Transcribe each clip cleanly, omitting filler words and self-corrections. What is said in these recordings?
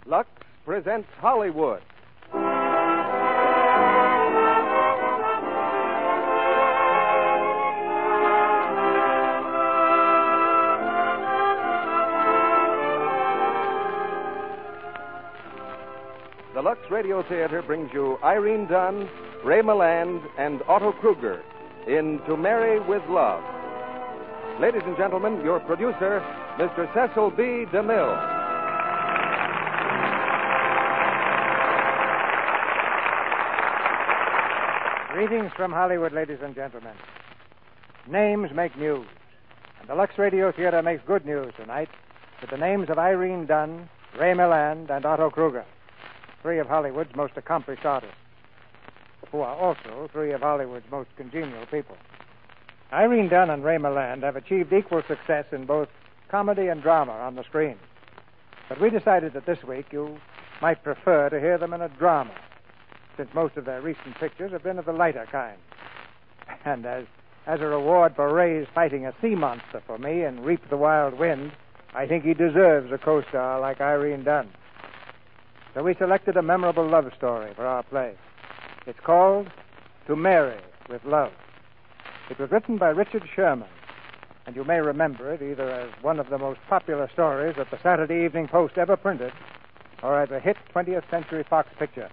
Lux presents Hollywood. The Lux Radio Theater brings you Irene Dunn, Ray Milland, and Otto Kruger in To Marry with Love. Ladies and gentlemen, your producer, Mr. Cecil B. DeMille. Greetings from Hollywood, ladies and gentlemen. Names make news, and the Lux Radio Theater makes good news tonight with the names of Irene Dunn, Ray Milland, and Otto Kruger, three of Hollywood's most accomplished artists, who are also three of Hollywood's most congenial people. Irene Dunn and Ray Milland have achieved equal success in both comedy and drama on the screen. But we decided that this week you might prefer to hear them in a drama, since most of their recent pictures have been of the lighter kind. And as a reward for Ray's fighting a sea monster for me in Reap the Wild Wind, I think he deserves a co-star like Irene Dunn. So we selected a memorable love story for our play. It's called To Marry with Love. It was written by Richard Sherman, and you may remember it either as one of the most popular stories that the Saturday Evening Post ever printed, or as a hit 20th Century Fox picture.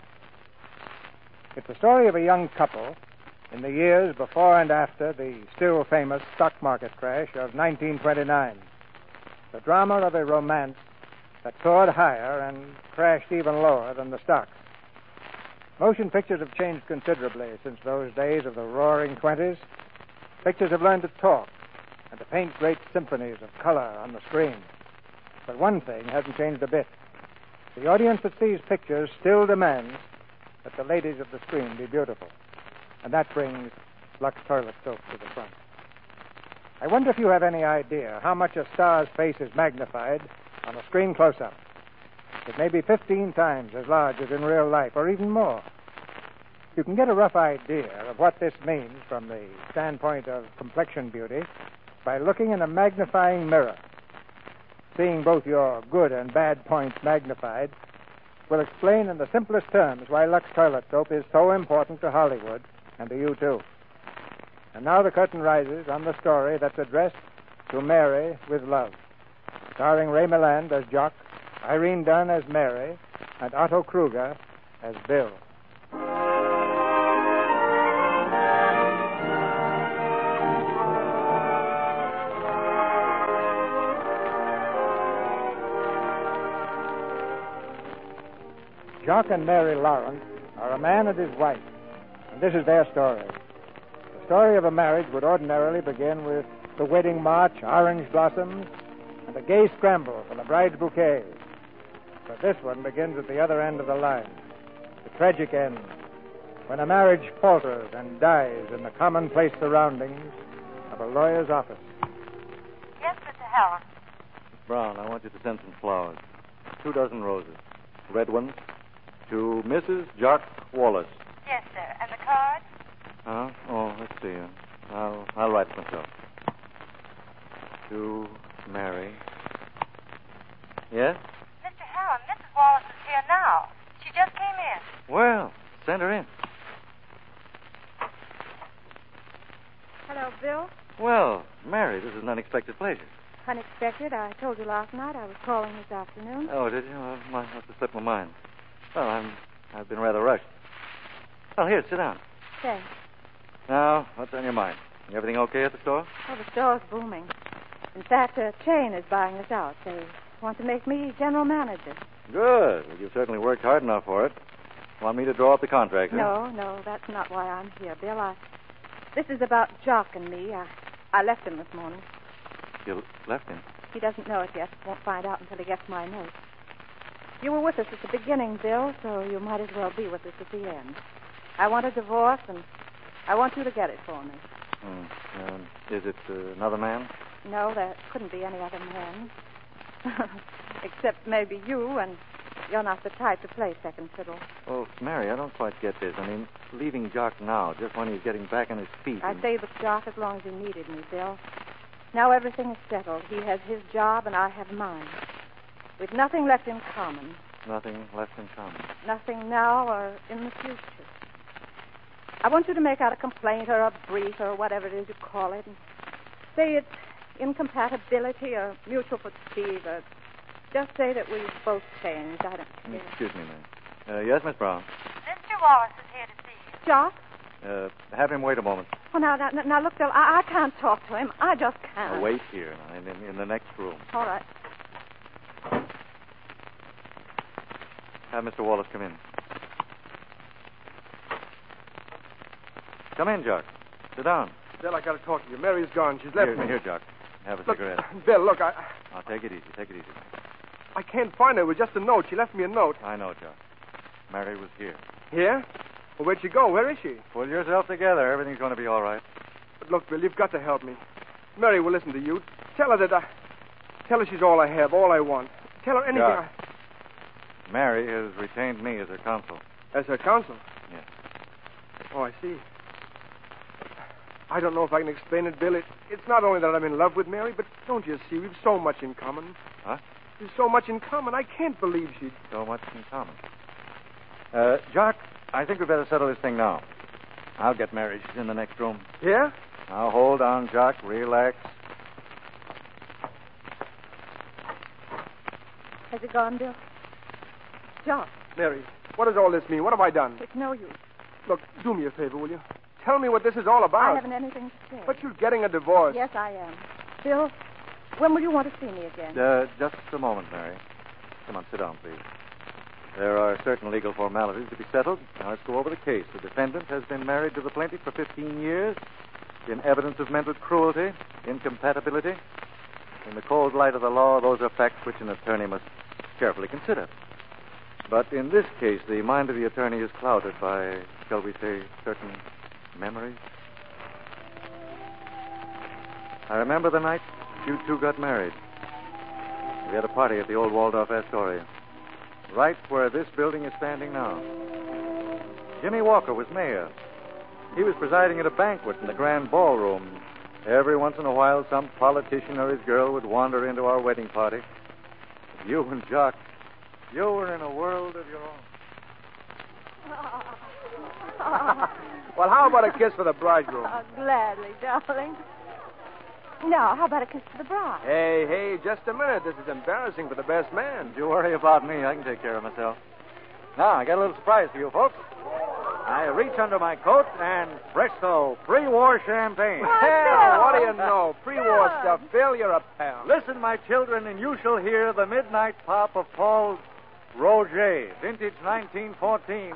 It's the story of a young couple in the years before and after the still famous stock market crash of 1929. The drama of a romance that soared higher and crashed even lower than the stocks. Motion pictures have changed considerably since those days of the roaring 20s. Pictures have learned to talk and to paint great symphonies of color on the screen. But one thing hasn't changed a bit. The audience that sees pictures still demands that the ladies of the screen be beautiful. And that brings Lux Toilet Soap to the front. I wonder if you have any idea how much a star's face is magnified on a screen close-up. It may be 15 times as large as in real life, or even more. You can get a rough idea of what this means from the standpoint of complexion beauty by looking in a magnifying mirror. Seeing both your good and bad points magnified will explain in the simplest terms why Lux Toilet Soap is so important to Hollywood and to you, too. And now the curtain rises on the story that's addressed To Marry with Love, starring Ray Milland as Jock, Irene Dunn as Mary, and Otto Kruger as Bill. Jock and Mary Lawrence are a man and his wife, and this is their story. The story of a marriage would ordinarily begin with the wedding march, orange blossoms, and a gay scramble for the bride's bouquet. But this one begins at the other end of the line, the tragic end, when a marriage falters and dies in the commonplace surroundings of a lawyer's office. Yes, Mr. Helen. Miss Brown, I want you to send some flowers. 2 dozen roses. Red ones. To Mrs. Jock Wallace. Yes, sir. And the card? Oh, let's see. I'll write it myself. To Mary. Yes? Mr. Helen, Mrs. Wallace is here now. She just came in. Well, send her in. Hello, Bill. Well, Mary, this is an unexpected pleasure. Unexpected. I told you last night I was calling this afternoon. Oh, did you? Well, must have slipped my mind. Well, I've been rather rushed. Well, here, sit down. Thanks. Now, what's on your mind? Everything okay at the store? Oh, the store's booming. In fact, a chain is buying us out. They want to make me general manager. Good. Well, you've certainly worked hard enough for it. Want me to draw up the contract, huh? No, that's not why I'm here, Bill. This is about Jock and me. I left him this morning. You left him? He doesn't know it yet. Won't find out until he gets my note. You were with us at the beginning, Bill, so you might as well be with us at the end. I want a divorce, and I want you to get it for me. Is it another man? No, there couldn't be any other man. Except maybe you, and you're not the type to play second fiddle. Oh, Mary, I don't quite get this. I mean, leaving Jock now, just when he's getting back on his feet. I stayed with Jock as long as he needed me, Bill. Now everything is settled. He has his job, and I have mine. With nothing left in common, Nothing left in common. Nothing now or in the future. I want you to make out a complaint or a brief or whatever it is you call it. And say it's incompatibility or mutual fatigue or just say that we've both changed. I don't care. Excuse me, ma'am. Yes, Miss Brown. Mr. Wallace is here to see you. Jock? Have him wait a moment. Oh, now, look, Bill, I can't talk to him. I just can't. Wait here, in the next room. All right. Have Mr. Wallace come in. Come in, Jock. Sit down. Bill, I got to talk to you. Mary's gone. She's left me. Here, Jock. Have a Look, cigarette. Bill, look, Now, take it easy. Take it easy. I can't find her. It was just a note. She left me a note. I know, Jock. Mary was here. Here? Well, where'd she go? Where is she? Pull yourself together. Everything's going to be all right. But look, Bill, you've got to help me. Mary will listen to you. Tell her that Tell her she's all I have, all I want. Tell her anything. Jock. Mary has retained me as her counsel. As her counsel? Yes. Oh, I see. I don't know if I can explain it, Bill. It's not only that I'm in love with Mary, but don't you see, we've so much in common. Huh? We've so much in common. I can't believe she'd... So much in common. Jock, I think we'd better settle this thing now. I'll get Mary. She's in the next room. Yeah? Now, hold on, Jock. Relax. Has he gone, Bill? Jock, Mary, what does all this mean? What have I done? it's no use. Look, do me a favor, will you? Tell me what this is all about. I haven't anything to say. But you're getting a divorce. Yes, I am. Bill, when will you want to see me again? Just a moment, Mary. Come on, sit down, please. There are certain legal formalities to be settled. Now, let's go over the case. The defendant has been married to the plaintiff for 15 years. In evidence of mental cruelty, incompatibility. In the cold light of the law, those are facts which an attorney must carefully consider. But in this case, the mind of the attorney is clouded by, shall we say, certain memories. I remember the night you two got married. We had a party at the old Waldorf Astoria, right where this building is standing now. Jimmy Walker was mayor. He was presiding at a banquet in the grand ballroom. Every once in a while, some politician or his girl would wander into our wedding party. You and Jock, you were in a world of your own. Well, how about a kiss for the bridegroom? Oh, gladly, darling. Now, how about a kiss for the bride? Hey, just a minute. This is embarrassing for the best man. Don't you worry about me. I can take care of myself. Now, I got a little surprise for you folks. I reach under my coat and presto, pre-war champagne. Hell, what do you know? Pre-war stuff. Bill, you're a pal. Listen, my children, and you shall hear the midnight pop of Paul's Roger, vintage 1914.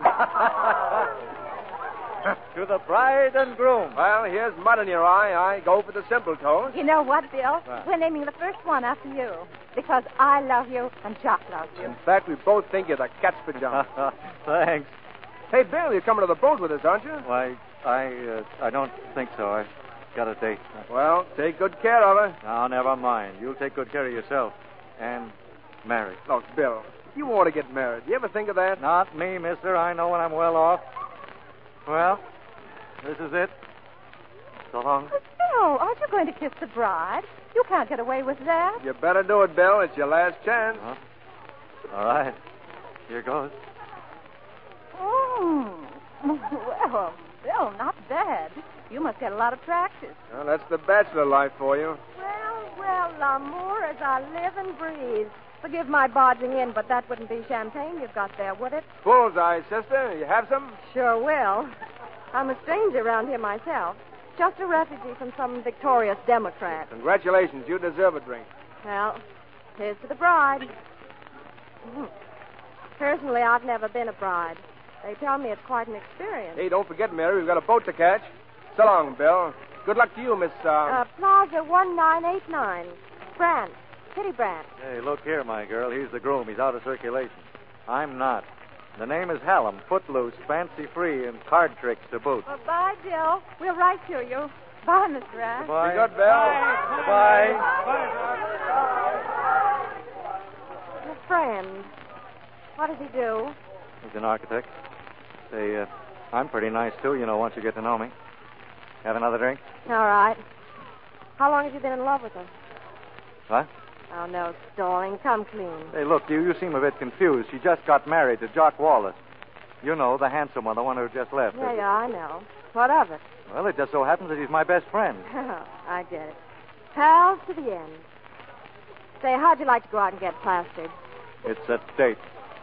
To the bride and groom. Well, here's mud in your eye. I go for the simple toast. You know what, Bill? What? We're naming the first one after you. Because I love you and Jock loves you. In fact, we both think you're the cat's pajama. Thanks. Hey, Bill, you're coming to the boat with us, aren't you? Why, I don't think so. I got a date. Well, take good care of her. Now, never mind. You'll take good care of yourself. And Mary. Look, Bill, you want to get married. You ever think of that? Not me, mister. I know when I'm well off. Well, this is it. So long. But Bill, aren't you going to kiss the bride? You can't get away with that. You better do it, Bill. It's your last chance. Huh? All right. Here goes. Well, Bill, not bad. You must get a lot of practice. Well, that's the bachelor life for you. Well, l'amour as I live and breathe. Forgive my barging in, but that wouldn't be champagne you've got there, would it? Bullseye, sister. You have some? Sure will. I'm a stranger around here myself. Just a refugee from some victorious Democrat. Congratulations. You deserve a drink. Well, here's to the bride. Personally, I've never been a bride. They tell me it's quite an experience. Hey, don't forget, Mary, we've got a boat to catch. So long, Bill. Good luck to you, Miss... Plaza 1989. Brandt. Kitty Brandt. Hey, look here, my girl. He's the groom. He's out of circulation. I'm not. The name is Hallam, footloose, fancy-free, and card tricks to boot. Well, bye, Bill. We'll write to you. Bye, Mr. Ash. Bye. Be good, Bill. Bye. Your friend. What does he do? He's an architect. Say, I'm pretty nice, too, you know, once you get to know me. Have another drink? All right. How long have you been in love with her? What? Oh, no stalling. Come clean. Hey, look, you seem a bit confused. She just got married to Jock Wallace. You know, the handsome one, the one who just left. Yeah, I know. What of it? Well, it just so happens that he's my best friend. I get it. Pals to the end. Say, how'd you like to go out and get plastered? It's a date.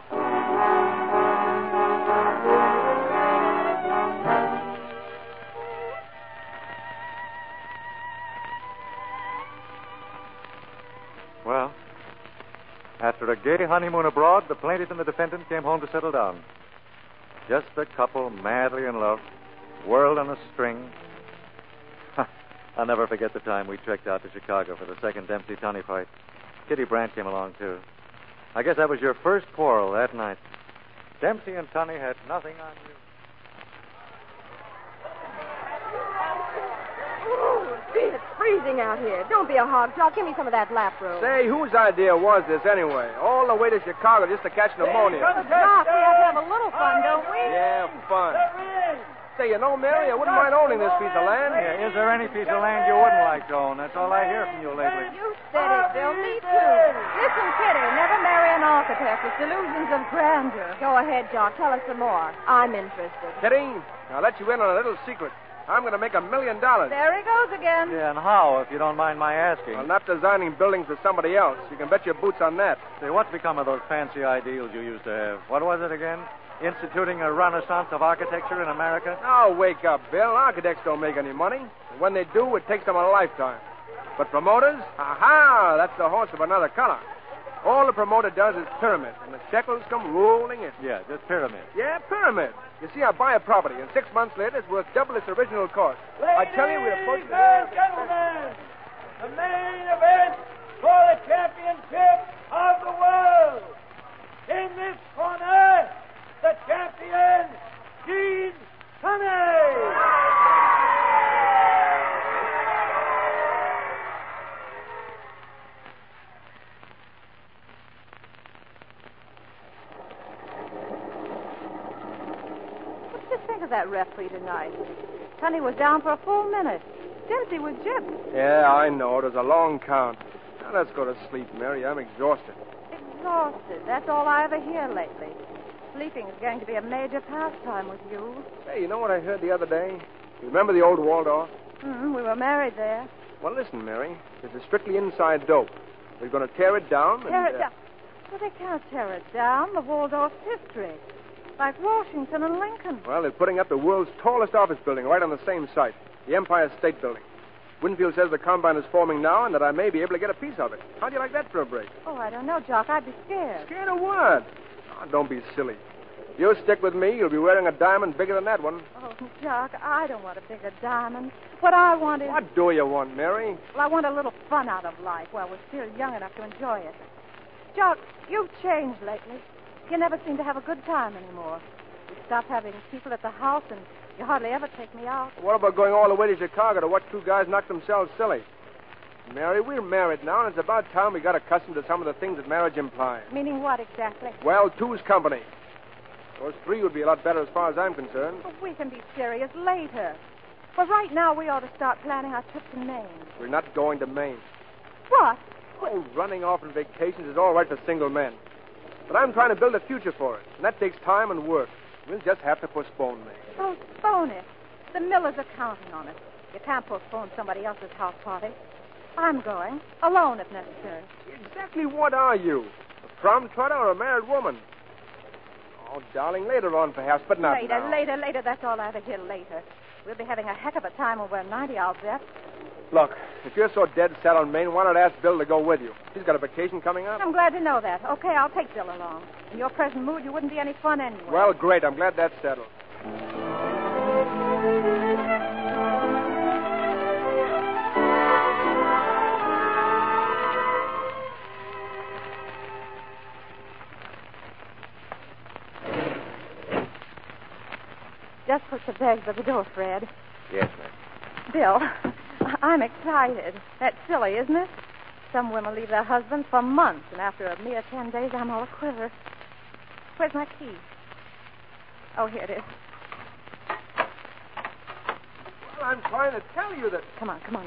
Well, after a gay honeymoon abroad, the plaintiff and the defendant came home to settle down. Just a couple madly in love, world on a string. I'll never forget the time we trekked out to Chicago for the second Dempsey-Tunney fight. Kitty Brandt came along, too. I guess that was your first quarrel that night. Dempsey and Tunney had nothing on you. It's freezing out here. Don't be a hog, Jock. Give me some of that lap robe. Say, whose idea was this anyway? All the way to Chicago just to catch pneumonia. Jock, we have to have a little fun, don't we? Yeah, fun. Say, you know, Mary, I wouldn't mind owning this piece of land. Yeah, is there any piece of land you wouldn't like to own? That's all I hear from you lately. You said it, Bill. Me too. Listen, Kitty, never marry an architect with delusions of grandeur. Go ahead, Jock. Tell us some more. I'm interested. Kitty, I'll let you in on a little secret. I'm going to make $1 million. There he goes again. Yeah, and how, if you don't mind my asking? I'm not designing buildings for somebody else. You can bet your boots on that. Say, what's become of those fancy ideals you used to have? What was it again? Instituting a renaissance of architecture in America? Oh, wake up, Bill. Architects don't make any money. And when they do, it takes them a lifetime. But promoters? Aha! That's the horse of another color. All the promoter does is pyramid, and the shekels come rolling in. Yeah, just pyramid. Yeah, pyramid. You see, I buy a property, and 6 months later, it's worth double its original cost. I tell you, we're approaching... Ladies and gentlemen, the main event for the championship of the world. In this corner, the champion, Gene Tunney. Of that referee tonight. Tunney was down for a full minute. Dempsey was gypped. Yeah, I know. It was a long count. Now let's go to sleep, Mary. I'm exhausted. Exhausted. That's all I ever hear lately. Sleeping is going to be a major pastime with you. Hey, you know what I heard the other day? You remember the old Waldorf? We were married there. Well, listen, Mary. This is strictly inside dope. We're going to tear it down. Tear it down? Well, they can't tear it down. The Waldorf's history. Like Washington and Lincoln. Well, they're putting up the world's tallest office building right on the same site, the Empire State Building. Winfield says the combine is forming now and that I may be able to get a piece of it. How'd you like that for a break? Oh, I don't know, Jock. I'd be scared. Scared of what? Oh, don't be silly. If you stick with me, you'll be wearing a diamond bigger than that one. Oh, Jock, I don't want a bigger diamond. What I want is... What do you want, Mary? Well, I want a little fun out of life while we're still young enough to enjoy it. Jock, you've changed lately. You never seem to have a good time anymore. You stopped having people at the house, and you hardly ever take me out. What about going all the way to Chicago to watch two guys knock themselves silly? Mary, we're married now, and it's about time we got accustomed to some of the things that marriage implies. Meaning what exactly? Well, two's company. Of course, three would be a lot better as far as I'm concerned. Well, we can be serious later. But right now, we ought to start planning our trip to Maine. We're not going to Maine. What? Oh, running off on vacations is all right for single men. But I'm trying to build a future for it, and that takes time and work. We'll just have to postpone Maine. Postpone it? The Millers are counting on it. You can't postpone somebody else's house party. I'm going, alone if necessary. Exactly what are you? A prom trotter or a married woman? Oh, darling, later on perhaps, but not now. Later. That's all I ever hear later. We'll be having a heck of a time when we're 90, I'll bet. Look, if you're so dead set on Maine, why not ask Bill to go with you? He's got a vacation coming up. I'm glad to know that. Okay, I'll take Bill along. In your present mood, you wouldn't be any fun anyway. Well, great. I'm glad that's settled. Just put the bags by the door, Fred. Yes, ma'am. Bill, I'm excited. That's silly, isn't it? Some women leave their husbands for months, and after a mere 10 days, I'm all aquiver. Where's my key? Oh, here it is. Well, I'm trying to tell you that... Come on.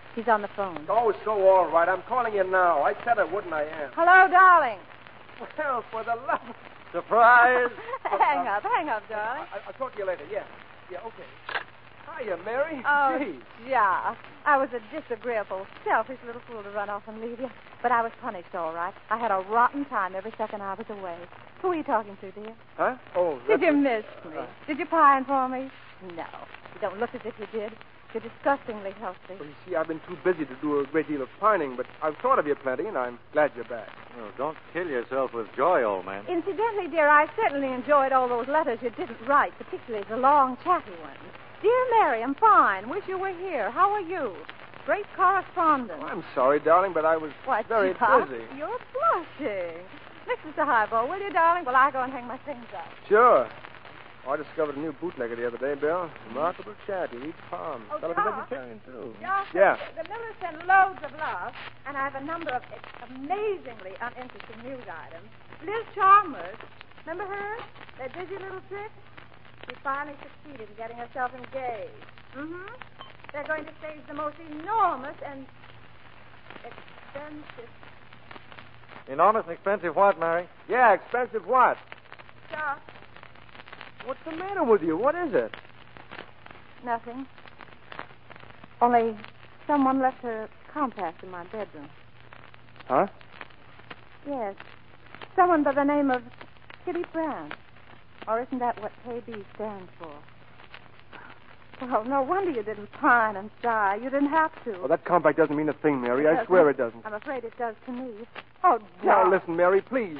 He's on the phone. Oh, so all right. I'm calling you now. I said I wouldn't, I am. Hello, darling. Well, for the love of... Surprise! hang up, darling. I'll talk to you later. Yeah, okay. Hiya, Mary. Oh, Gee. yeah. I was a disagreeable, selfish little fool to run off and leave you. But I was punished, all right. I had a rotten time every second I was away. Who are you talking to, dear? Huh? Oh, Did you miss me? Did you pine for me? No. You don't look as if you did. You're disgustingly healthy. Well, you see, I've been too busy to do a great deal of pining, but I've thought of you plenty, and I'm glad you're back. Oh, don't kill yourself with joy, old man. Incidentally, dear, I certainly enjoyed all those letters you didn't write, particularly the long, chatty ones. Dear Mary, I'm fine. Wish you were here. How are you? Great correspondence. Oh, I'm sorry, darling, but I was very busy. You're blushing. Mix us a highball, will you, darling? While I go and hang my things up. Sure. I discovered a new bootlegger the other day, Bill. Remarkable chap. He eats palms. Oh, Fellow's a Doc. vegetarian, too. Doc, Yeah. The Millers send loads of love, and I have a number of amazingly uninteresting news items. Liz Chalmers, remember her? That dizzy little trick? She finally succeeded in getting herself engaged. Mm-hmm. They're going to stage the most enormous and expensive... Enormous and expensive what, Mary? Yeah, expensive what? Doc, What's the matter with you? What is it? nothing. Only someone left her compact in my bedroom. Huh? Yes. Someone by the name of Kitty Brand. Or isn't that what KB stands for? Well, no wonder you didn't pine and sigh. You didn't have to. Well, that compact doesn't mean a thing, Mary. I swear it doesn't. I'm afraid it does to me. Oh, Now, Doc. listen, Mary, please.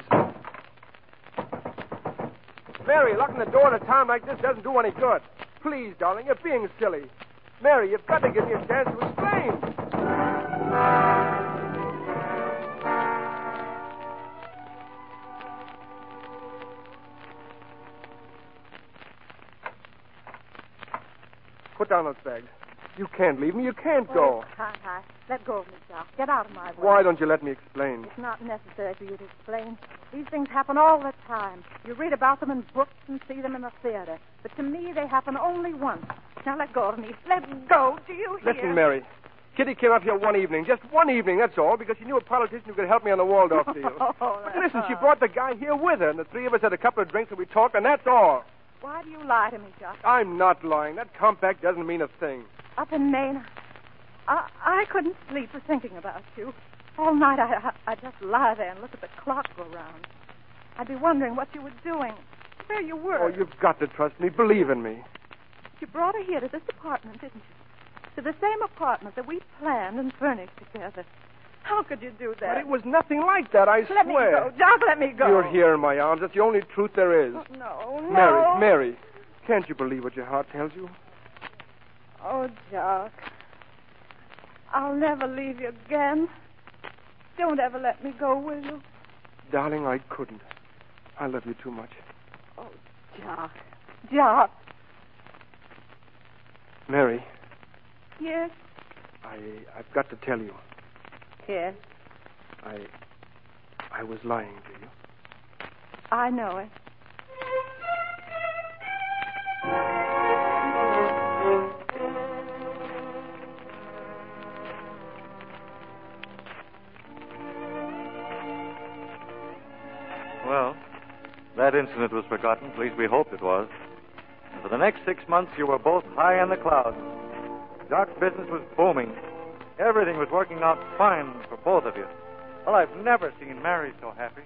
Mary, locking the door at a time like this doesn't do any good. Please, darling, you're being silly. Mary, you've got to give me a chance to explain. Put down those bags. You can't leave me. You can't go. Oh, can't I? Let go of me, Doc. Get out of my way. Why don't you let me explain? It's not necessary for you to explain. These things happen all the time. You read about them in books and see them in the theater. But to me, they happen only once. Now let go of me. Let go. Do you hear? Listen, Mary. Kitty came up here one evening, just one evening, that's all, because she knew a politician who could help me on the Waldorf deal. But listen, she brought the guy here with her, and the three of us had a couple of drinks and we talked, and that's all. Why do you lie to me, Doc? I'm not lying. That compact doesn't mean a thing. Up in Maine, I couldn't sleep for thinking about you. All night I'd just lie there and look at the clock go round. I'd be wondering what you were doing, where you were. Oh, you've got to trust me. Believe in me. You brought her here to this apartment, didn't you? To the same apartment that we planned and furnished together. How could you do that? But it was nothing like that, I Let me swear. go. Doc, let me go. You're here in my arms. That's the only truth there is. Oh, no. Mary, can't you believe what your heart tells you? Oh, Doc. I'll never leave you again. Don't ever let me go, will you? Darling, I couldn't. I love you too much. Oh, Doc. Doc. Mary, Yes? I've got to tell you. Yes. I was lying to you. I know it. Well, that incident was forgotten. At least we hoped it was. And for the next 6 months, you were both high in the clouds. Doc's business was booming. Everything was working out fine for both of you. Well, I've never seen Mary so happy.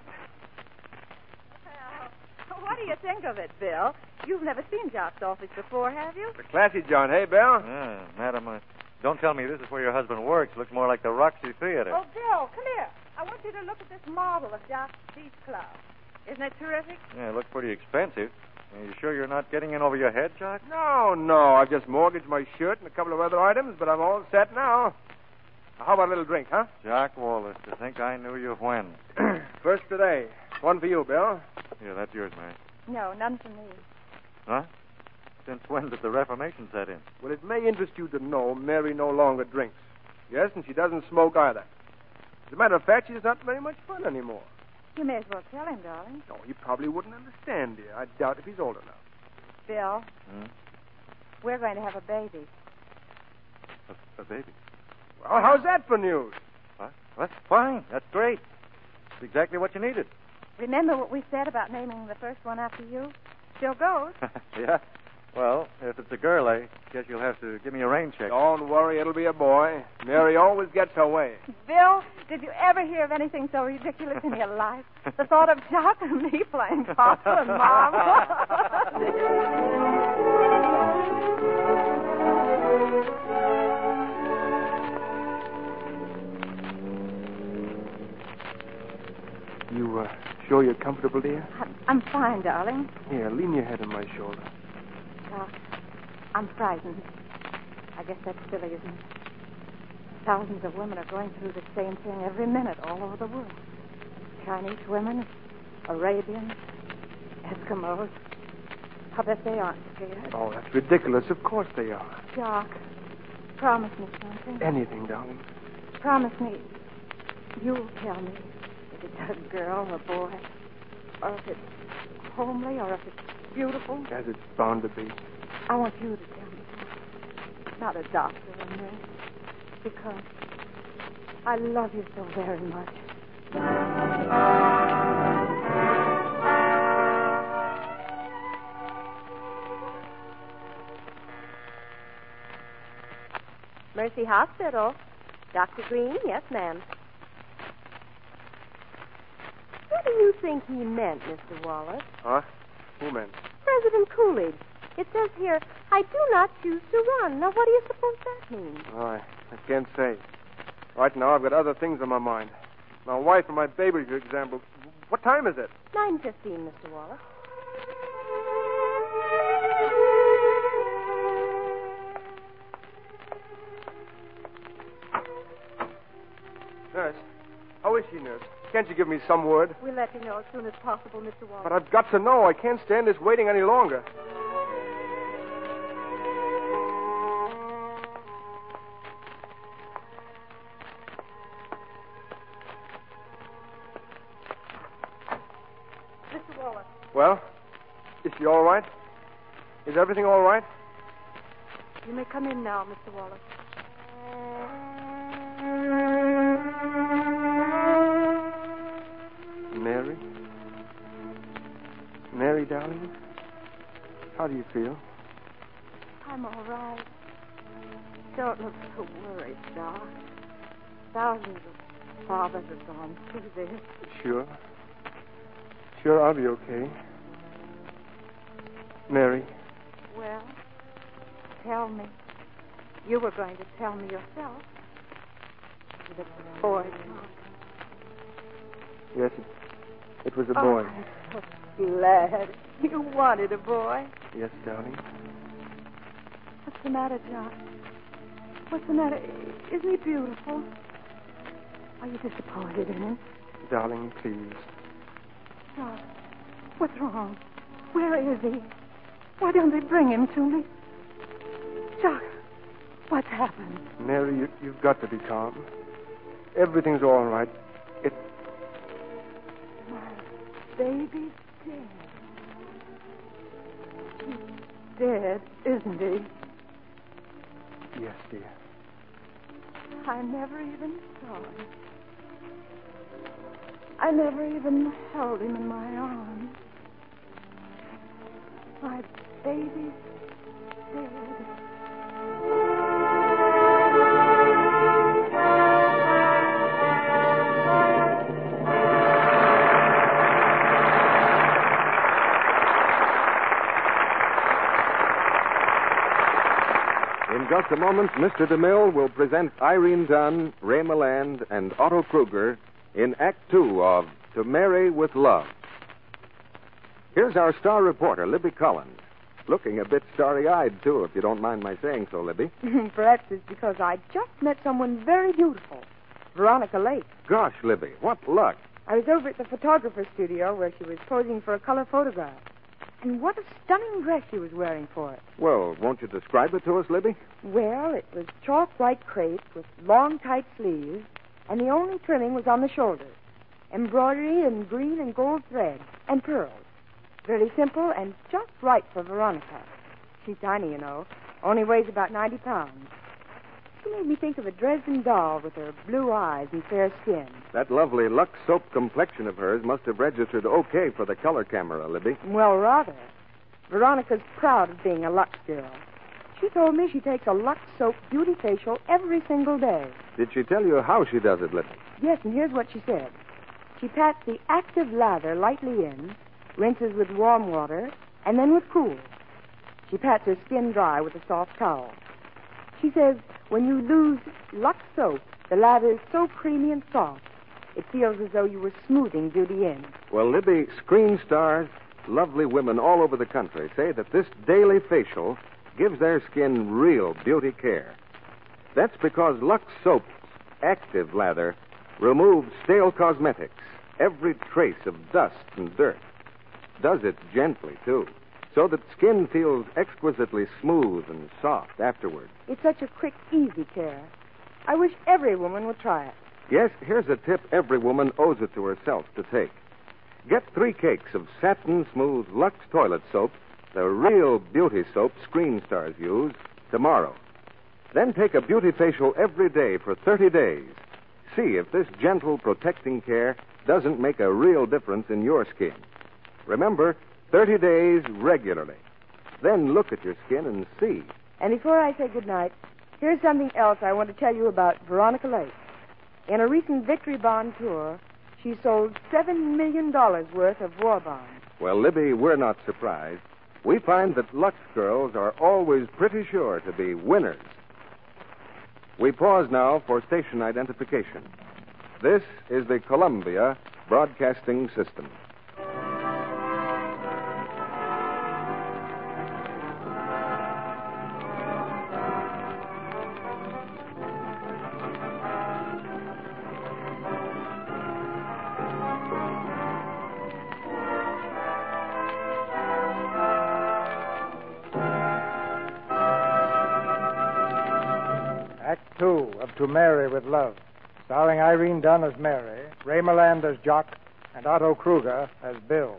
Well, what do you think of it, Bill? You've never seen Jock's office before, have you? The classy John, hey, Bill? Ah, madam, don't tell me this is where your husband works. Looks more like the Roxy Theater. Oh, Bill, come here. I want you to look at this model of Jock's beach club. Isn't it terrific? Yeah, it looks pretty expensive. Are you sure you're not getting in over your head, Jock? No. I've just mortgaged my shirt and a couple of other items, but I'm all set now. How about a little drink, huh? Jock Wallace, to think I knew you when. First today. One for you, Bill. Yeah, that's yours, Mary. No, none for me. Huh? Since when did the Reformation set in? Well, it may interest you to know Mary no longer drinks. Yes, and she doesn't smoke either. As a matter of fact, she's not very much fun anymore. You may as well tell him, darling. No, he probably wouldn't understand, dear. I doubt if he's old enough. Bill, we're going to have a baby. A baby? Well, how's that for news? What? That's fine. That's great. It's exactly what you needed. Remember what we said about naming the first one after you? Still goes. Yeah? Well, if it's a girl, I guess you'll have to give me a rain check. Don't worry, it'll be a boy. Mary always gets her way. Bill, did you ever hear of anything so ridiculous in your life? The thought of Doc and me playing Papa and Mom. You, sure you're comfortable, dear? I'm fine, darling. Here, lean your head on my shoulder. Doc, I'm frightened. I guess that's silly, isn't it? Thousands of women are going through the same thing every minute all over the world. Chinese women, Arabians, Eskimos. I bet they aren't scared. Oh, that's ridiculous. Of course they are. Doc, promise me something. Anything, darling. Promise me you'll tell me if it's a girl or boy, or if it's homely, or if it's beautiful. As it's bound to be. I want you to tell me. Not a doctor or nurse. Because I love you so very much. Mercy Hospital. Dr. Green? Yes, ma'am. What do you think he meant, Mr. Wallace? Huh? Who meant? President Coolidge. It says here, I do not choose to run. Now, what do you suppose that means? Oh, I can't say. Right now, I've got other things on my mind. My wife and my baby, for example. What time is it? 9:15, Mr. Wallace. Nurse. How is she, nurse? Can't you give me some word? We'll let you know as soon as possible, Mr. Wallace. But I've got to know. I can't stand this waiting any longer. Mr. Wallace. Well, is she all right? Is everything all right? You may come in now, Mr. Wallace. Mary? Mary, darling? How do you feel? I'm all right. Don't look so worried, Doc. Thousands of fathers have gone through this. Sure. Sure, I'll be okay. Mary. Well, tell me. You were going to tell me yourself. The boy talk. Yes, it was a boy. I'm so glad you wanted a boy. Yes, darling. What's the matter, John? What's the matter? Isn't he beautiful? Are you disappointed in him? Darling, please. John, what's wrong? Where is he? Why don't they bring him to me? John, what's happened? Mary, you've got to be calm. Everything's all right. My baby's dead. He's dead, isn't he? Yes, dear. I never even saw him. I never even held him in my arms. My baby's dead. In just a moment, Mr. DeMille will present Irene Dunn, Ray Milland, and Otto Kruger in Act Two of To Marry with Love. Here's our star reporter, Libby Collins. Looking a bit starry-eyed, too, if you don't mind my saying so, Libby. Perhaps it's because I just met someone very beautiful. Veronica Lake. Gosh, Libby, what luck. I was over at the photographer's studio where she was posing for a color photograph. And what a stunning dress she was wearing for it. Well, won't you describe it to us, Libby? Well, it was chalk white crepe with long, tight sleeves, and the only trimming was on the shoulders. Embroidery in green and gold thread, and pearls. Very simple and just right for Veronica. She's tiny, you know. Only weighs about 90 pounds. She made me think of a Dresden doll with her blue eyes and fair skin. That lovely Lux Soap complexion of hers must have registered okay for the color camera, Libby. Well, rather. Veronica's proud of being a Lux girl. She told me she takes a Lux Soap beauty facial every single day. Did she tell you how she does it, Libby? Yes, and here's what she said. She pats the active lather lightly in, rinses with warm water, and then with cool. She pats her skin dry with a soft towel. She says when you lose Lux Soap, the lather is so creamy and soft, it feels as though you were smoothing beauty in. Well, Libby, screen stars, lovely women all over the country say that this daily facial gives their skin real beauty care. That's because Lux Soap's active lather removes stale cosmetics, every trace of dust and dirt. Does it gently, too, so that skin feels exquisitely smooth and soft afterward. It's such a quick, easy care. I wish every woman would try it. Yes, here's a tip every woman owes it to herself to take. Get 3 cakes of satin-smooth Lux toilet soap, the real beauty soap screen stars use, tomorrow. Then take a beauty facial every day for 30 days. See if this gentle, protecting care doesn't make a real difference in your skin. Remember, 30 days regularly. Then look at your skin and see. And before I say goodnight, here's something else I want to tell you about Veronica Lake. In a recent Victory Bond tour, she sold $7 million worth of war bonds. Well, Libby, we're not surprised. We find that Lux girls are always pretty sure to be winners. We pause now for station identification. This is the Columbia Broadcasting System. Act 2 of To Marry with Love, starring Irene Dunn as Mary, Ray Milland as Jock, and Otto Kruger as Bill.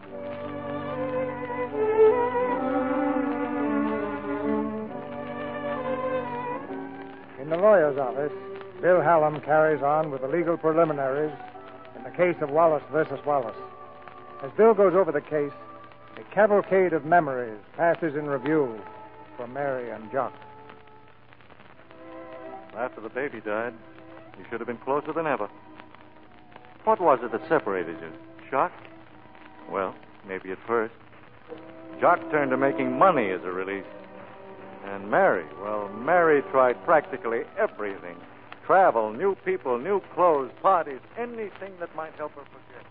In the lawyer's office, Bill Hallam carries on with the legal preliminaries in the case of Wallace versus Wallace. As Bill goes over the case, a cavalcade of memories passes in review for Mary and Jock. After the baby died, you should have been closer than ever. What was it that separated you? Shock? Well, maybe at first. Jock turned to making money as a release. And Mary, well, Mary tried practically everything. Travel, new people, new clothes, parties, anything that might help her forget.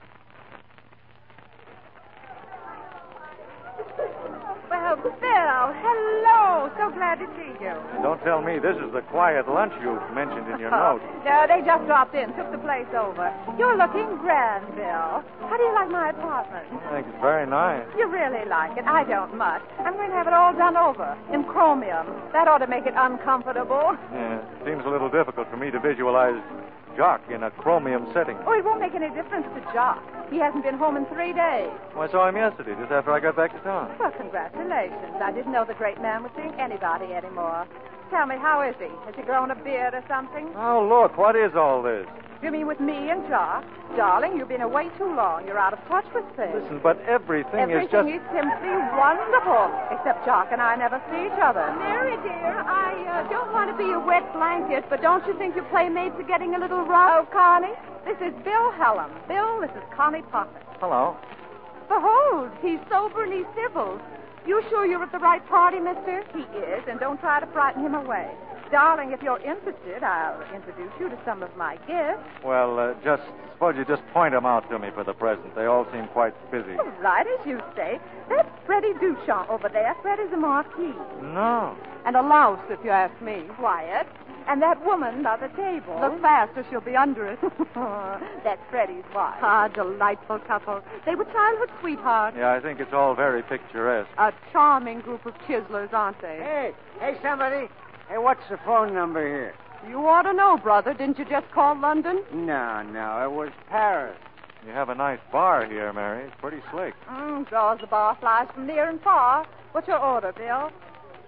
Well, Bill, hello. So glad to see you. Don't tell me this is the quiet lunch you mentioned in your note. No, they just dropped in, took the place over. You're looking grand, Bill. How do you like my apartment? I think it's very nice. You really like it. I don't much. I'm going to have it all done over in chromium. That ought to make it uncomfortable. Yeah, it seems a little difficult for me to visualize Jock in a chromium setting. Oh, it won't make any difference to Jock. He hasn't been home in 3 days. Well, I saw him yesterday, just after I got back to town. Well, congratulations. I didn't know the great man was seeing anybody anymore. Tell me, how is he? Has he grown a beard or something? Oh, look, what is all this? You mean with me and Jock? Darling, you've been away too long. You're out of touch with things. Listen, but everything is just... Everything is simply wonderful, except Jock and I never see each other. Mary, dear, I don't want to be a wet blanket, but don't you think your playmates are getting a little rough? Oh, Connie, this is Bill Hallam. Bill, this is Connie Pocket. Hello. Behold, he's sober and he's civil. You sure you're at the right party, mister? He is, and don't try to frighten him away. Darling, if you're interested, I'll introduce you to some of my gifts. Well, suppose you just point them out to me for the present. They all seem quite busy. Oh, right as you say. That's Freddie Duchamp over there. Freddie's a marquis. No. And a louse, if you ask me. Quiet. And that woman by the table. Look fast or she'll be under it. That's Freddie's wife. Ah, delightful couple. They were childhood sweethearts. Yeah, I think it's all very picturesque. A charming group of chiselers, aren't they? Hey, somebody. Hey, what's the phone number here? You ought to know, brother. Didn't you just call London? No, it was Paris. You have a nice bar here, Mary. It's pretty slick. Draws the bar flies from near and far. What's your order, Bill?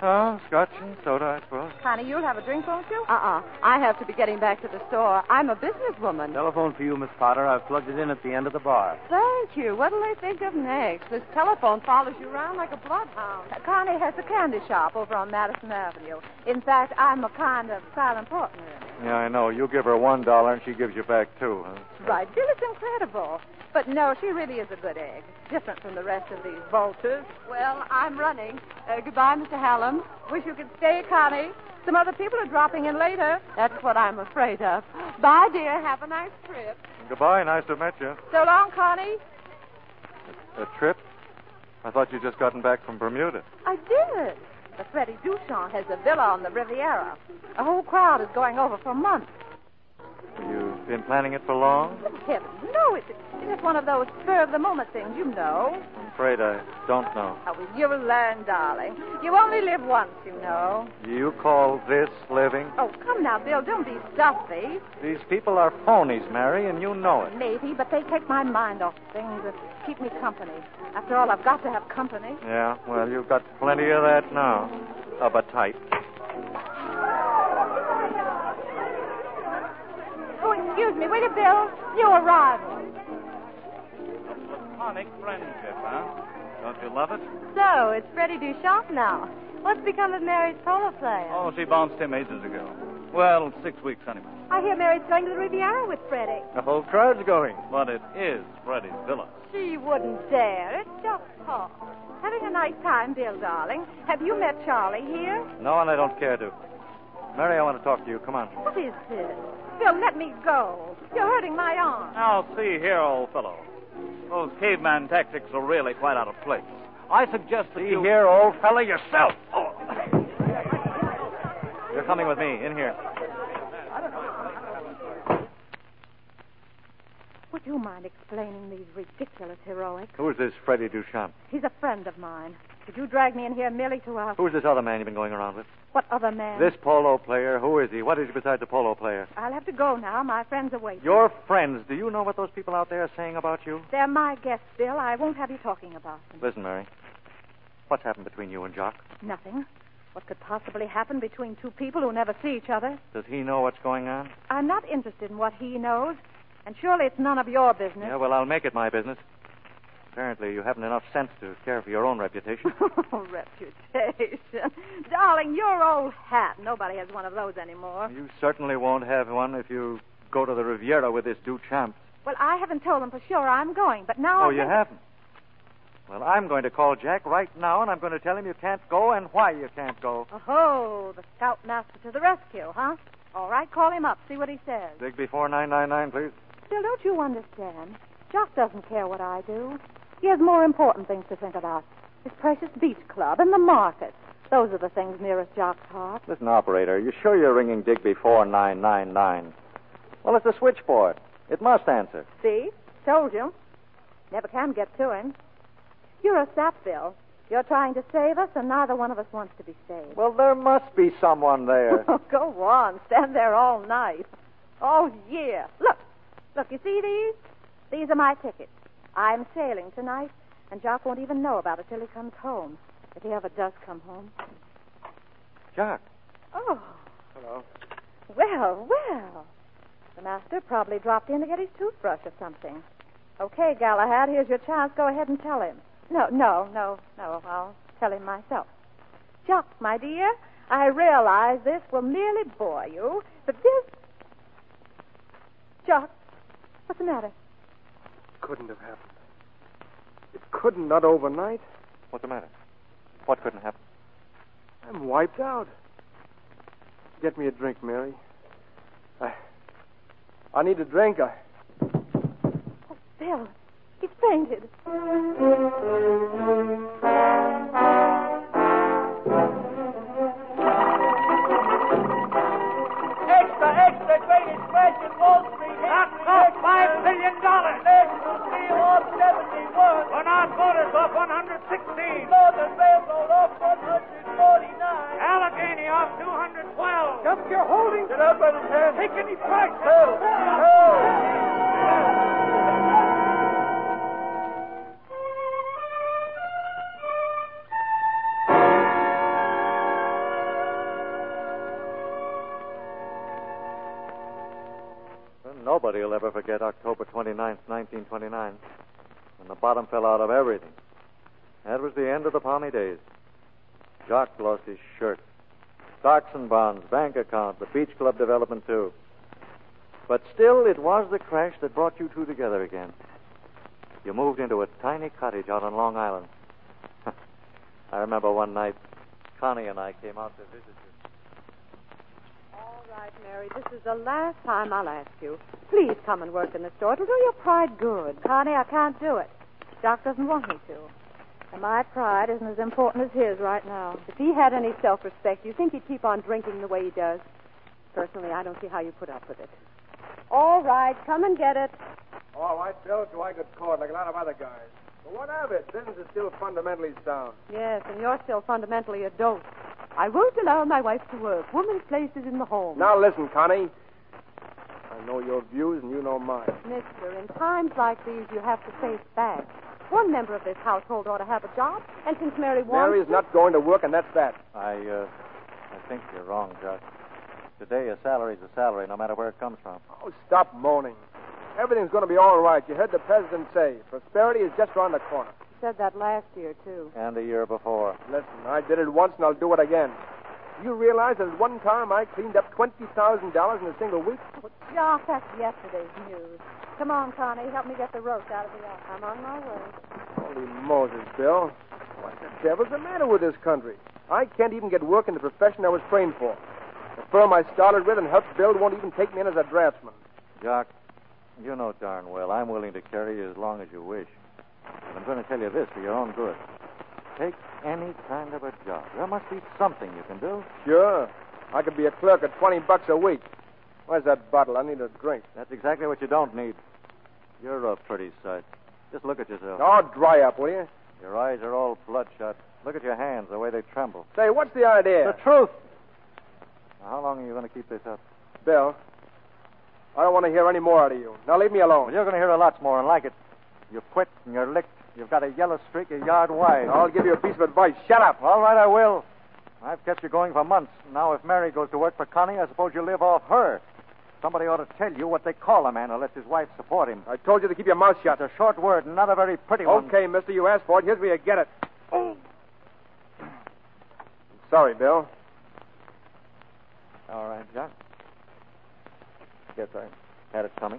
Oh, scotch and soda, I suppose. Connie, you'll have a drink, won't you? I have to be getting back to the store. I'm a businesswoman. Telephone for you, Miss Potter. I've plugged it in at the end of the bar. Thank you. What'll they think of next? This telephone follows you around like a bloodhound. Connie has a candy shop over on Madison Avenue. In fact, I'm a kind of silent partner in it. Yeah, I know. You give her $1 and she gives you back 2. Huh? Right. Bill, it's incredible. But no, she really is a good egg. Different from the rest of these vultures. Well, I'm running. Goodbye, Mr. Hallam. Wish you could stay, Connie. Some other people are dropping in later. That's what I'm afraid of. Bye, dear. Have a nice trip. Goodbye. Nice to have met you. So long, Connie. A trip? I thought you'd just gotten back from Bermuda. I did. But Freddie Duchamp has a villa on the Riviera. A whole crowd is going over for months. You've been planning it for long? Heavens, no, it's just one of those spur-of-the-moment things, you know. I'm afraid I don't know. Oh, well, you'll learn, darling. You only live once, you know. You call this living? Oh, come now, Bill, don't be stuffy. These people are phonies, Mary, and you know it. Maybe, but they take my mind off things that keep me company. After all, I've got to have company. Yeah, well, you've got plenty of that now. Of a type. Oh, excuse me. Wait a Bill. New arrival. A platonic friendship, huh? Don't you love it? So, it's Freddie Duchamp now. What's become of Mary's polo player? Oh, she bounced him ages ago. Well, 6 weeks anyway. I hear Mary's going to the Riviera with Freddie. The whole crowd's going. But it is Freddie's villa. She wouldn't dare. It's just talk. Having a nice time, Bill, darling. Have you met Charlie here? No, and I don't care to. Mary, I want to talk to you. Come on. What is this? Bill, let me go. You're hurting my arm. Now, see here, old fellow. Those caveman tactics are really quite out of place. I suggest that you... See here, old fella, yourself. Oh. You're coming with me. In here. Would you mind explaining these ridiculous heroics? Who's this Freddie Duchamp? He's a friend of mine. Did you drag me in here merely to Who's this other man you've been going around with? What other man? This polo player. Who is he? What is he besides a polo player? I'll have to go now. My friends are waiting. Your friends. Do you know what those people out there are saying about you? They're my guests, Bill. I won't have you talking about them. Listen, Mary. What's happened between you and Jock? Nothing. What could possibly happen between two people who never see each other? Does he know what's going on? I'm not interested in what he knows. And surely it's none of your business. Yeah, well, I'll make it my business. Apparently, you haven't enough sense to care for your own reputation. Oh, reputation. Darling, your old hat. Nobody has one of those anymore. You certainly won't have one if you go to the Riviera with this Duchamp. Well, I haven't told them for sure I'm going, but now... Oh, you haven't? Well, I'm going to call Jack right now, and I'm going to tell him you can't go and why you can't go. Oh, the scoutmaster to the rescue, huh? All right, call him up, see what he says. Digby 4999, please. Still, don't you understand? Jock doesn't care what I do. He has more important things to think about. His precious beach club and the market. Those are the things nearest Jock's heart. Listen, operator, you sure you're ringing Digby 4999? Well, it's a switchboard. It must answer. See? Told you. Never can get to him. You're a sap, Bill. You're trying to save us, and neither one of us wants to be saved. Well, there must be someone there. Oh, go on. Stand there all night. All year. Look, you see these? These are my tickets. I'm sailing tonight, and Jock won't even know about it till he comes home. If he ever does come home. Jock. Oh. Hello. Well. The master probably dropped in to get his toothbrush or something. Okay, Galahad, here's your chance. Go ahead and tell him. No. I'll tell him myself. Jock, my dear, I realize this will merely bore you, but this... Jock, what's the matter? Couldn't have happened. It couldn't, not overnight. What's the matter? What couldn't happen? I'm wiped out. Get me a drink, Mary. I need a drink. Oh, Bill, he's fainted. Extra, greatest crash in Wall Street. That's off $5 million. Next will be off 71. Bernard Motors off 116. Northern Railroad off 149. Allegheny off 212. Jump your holding. Get up, brother Sam. Take any price. Nobody will ever forget October 29th, 1929, when the bottom fell out of everything. That was the end of the palmy days. Jock lost his shirt, stocks and bonds, bank account, the beach club development, too. But still, it was the crash that brought you two together again. You moved into a tiny cottage out on Long Island. I remember one night, Connie and I came out to visit you. All right, Mary, this is the last time I'll ask you. Please come and work in the store. It'll do your pride good. Connie, I can't do it. Doc doesn't want me to. And my pride isn't as important as his right now. If he had any self-respect, you think he'd keep on drinking the way he does? Personally, I don't see how you put up with it. All right, come and get it. All right, Bill, so I got caught like a lot of other guys. But what of it? Business is still fundamentally sound. Yes, and you're still fundamentally a dope. I won't allow my wife to work. Woman's place is in the home. Now listen, Connie. I know your views and you know mine. Mister, in times like these, you have to face facts. One member of this household ought to have a job, and since Mary wants Mary is not going to work, and that's that. I think you're wrong, Jock. Today, a salary's a salary, no matter where it comes from. Oh, stop moaning. Everything's going to be all right. You heard the president say prosperity is just around the corner. He said that last year, too. And the year before. Listen, I did it once, and I'll do it again. You realize that at one time I cleaned up $20,000 in a single week? Well, Jock, that's yesterday's news. Come on, Connie, help me get the roast out of the oven. I'm on my way. Holy Moses, Bill. What the devil's the matter with this country? I can't even get work in the profession I was trained for. The firm I started with and helped build won't even take me in as a draftsman. Jock, you know darn well I'm willing to carry you as long as you wish. But I'm going to tell you this for your own good. Take any kind of a job. There must be something you can do. Sure. I could be a clerk at $20 a week. Where's that bottle? I need a drink. That's exactly what you don't need. You're a pretty sight. Just look at yourself. Oh, dry up, will you? Your eyes are all bloodshot. Look at your hands, the way they tremble. Say, what's the idea? The truth. Now, how long are you going to keep this up? Bill, I don't want to hear any more out of you. Now leave me alone. Well, you're going to hear a lot more and like it. You've quit and you're licked. You've got a yellow streak a yard wide. I'll give you a piece of advice. Shut up. All right, I will. I've kept you going for months. Now, if Mary goes to work for Connie, I suppose you live off her. Somebody ought to tell you what they call a man who lets his wife support him. I told you to keep your mouth shut. It's a short word, not a very pretty one. Okay, mister, you asked for it. Here's where you get it. Oh. Sorry, Bill. All right, Jack. Guess I had it coming.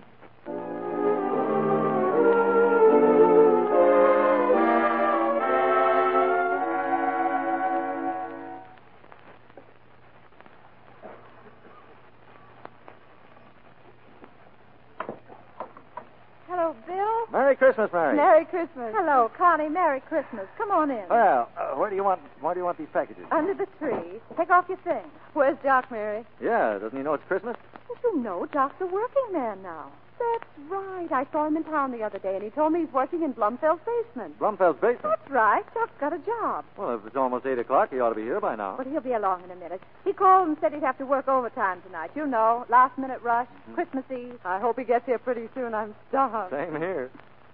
Hello, Bill. Merry Christmas, Mary. Merry Christmas. Hello, Connie. Merry Christmas. Come on in. Well, where do you want these packages? Under the tree. Take off your things. Where's Jock, Mary? Yeah, doesn't he know it's Christmas? Did you know Jock's a working man now? That's right. I saw him in town the other day, and he told me he's working in Blumfell's basement. Blumfell's basement? That's right. Jock's got a job. Well, if it's almost 8 o'clock, he ought to be here by now. But he'll be along in a minute. He called and said he'd have to work overtime tonight. You know, last-minute rush, Christmas Eve. I hope he gets here pretty soon. I'm starved. Same here.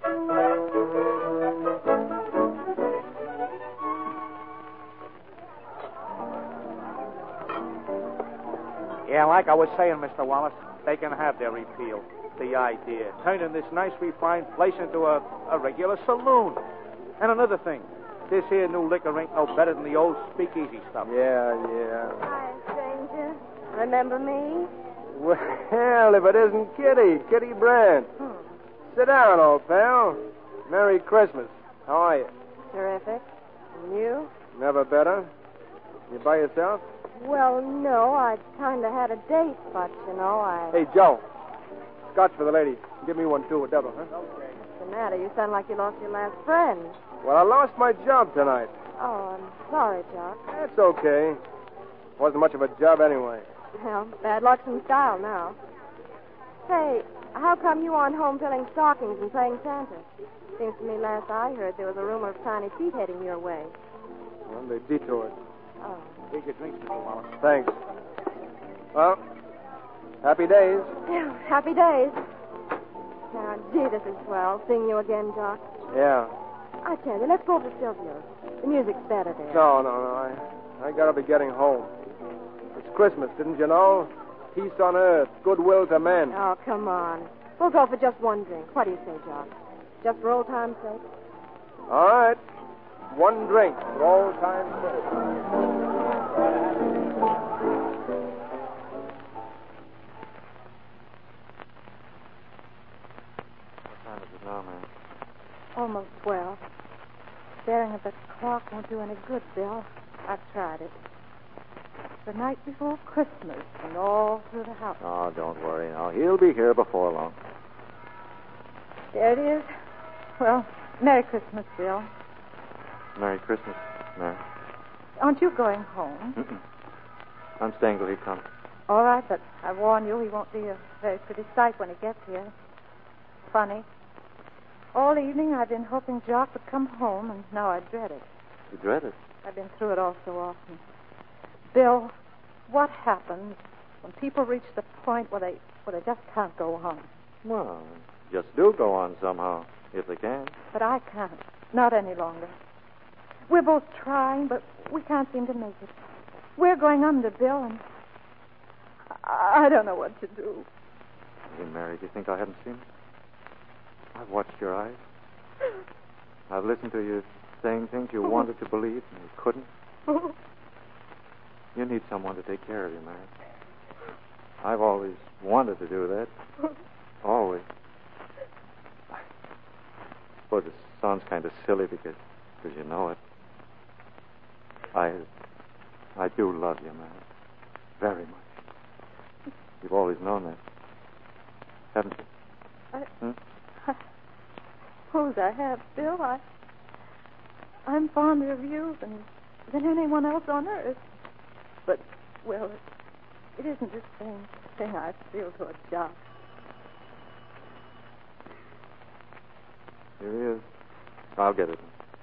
Yeah, like I was saying, Mr. Wallace, they can have their repeal. The idea, turning this nice refined place into a regular saloon. And another thing, this here new liquor ain't no better than the old speakeasy stuff. Yeah. Hi, stranger. Remember me? Well, if it isn't Kitty Brandt. Sit down, old pal. Merry Christmas. How are you? Terrific. And you? Never better. You by yourself? Well, no, I kind of had a date, but, Hey, Joe. Scotch for the lady. Give me one, too, a double, huh? What's the matter? You sound like you lost your last friend. Well, I lost my job tonight. Oh, I'm sorry, Jock. That's okay. Wasn't much of a job anyway. Well, bad luck's in style now. Say, how come you aren't home filling stockings and playing Santa? Seems to me last I heard there was a rumor of Tiny Pete heading your way. Well, they detoured. Oh. Here's your drink, Mr. Wallace. Thanks. Well, happy days. Yeah, happy days. Now, gee, this is swell. Seeing you again, Jock. Yeah. I tell you, let's go over to Silvio's. The music's better there. No. I gotta be getting home. It's Christmas, didn't you know? Peace on earth, goodwill to men. Oh, come on. We'll go for just one drink. What do you say, Jock? Just for old time's sake? All right. One drink for all time's sake. What time is it now, man? Almost 12. Staring at the clock won't do any good, Bill. I've tried it. It's the night before Christmas and all through the house. Oh, don't worry now. He'll be here before long. There it is. Well, Merry Christmas, Bill. Merry Christmas, Mary. Aren't you going home? Mm-mm. I'm staying till he comes. All right, but I warn you, he won't be a very pretty sight when he gets here. Funny. All evening I've been hoping Jock would come home, and now I dread it. You dread it? I've been through it all so often. Bill, what happens when people reach the point where they just can't go on? Well, just do go on somehow, if they can. But I can't. Not any longer. We're both trying, but we can't seem to make it. We're going under, Bill, and I don't know what to do. Hey, Mary, do you think I haven't seen it? I've watched your eyes. I've listened to you saying things you wanted to believe and you couldn't. You need someone to take care of you, Mary. I've always wanted to do that. Always. I suppose it sounds kind of silly because you know it. I do love you, Mary. Very much. You've always known that. Haven't you? I suppose I have, Bill. I'm fonder of you than anyone else on earth. But, well, it isn't the same thing I feel toward Jock. Here he is. I'll get it.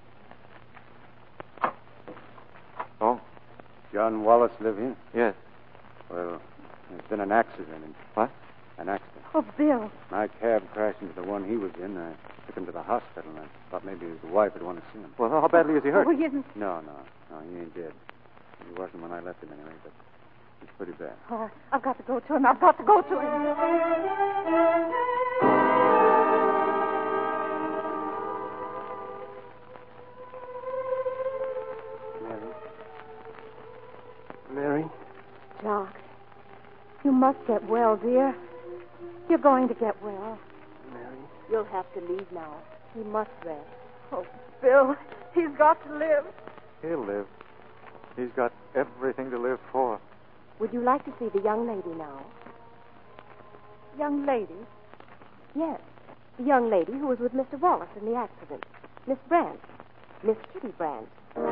Oh? John Wallace live here? Yes. Well, there's been an accident. What? An accident. Oh, Bill. My cab crashed into the one he was in. I took him to the hospital, and I thought maybe his wife would want to see him. Well, how badly is he hurt? Oh, he isn't. No, he ain't dead. He wasn't when I left him anyway, but he's pretty bad. Oh, I've got to go to him. I've got to go to him. Mary? Jock, you must get well, dear. You're going to get well. Mary? You'll have to leave now. He must rest. Oh, Bill, he's got to live. He'll live. He's got everything to live for. Would you like to see the young lady now? Young lady? Yes. The young lady who was with Mr. Wallace in the accident. Miss Brandt. Miss Kitty Brandt.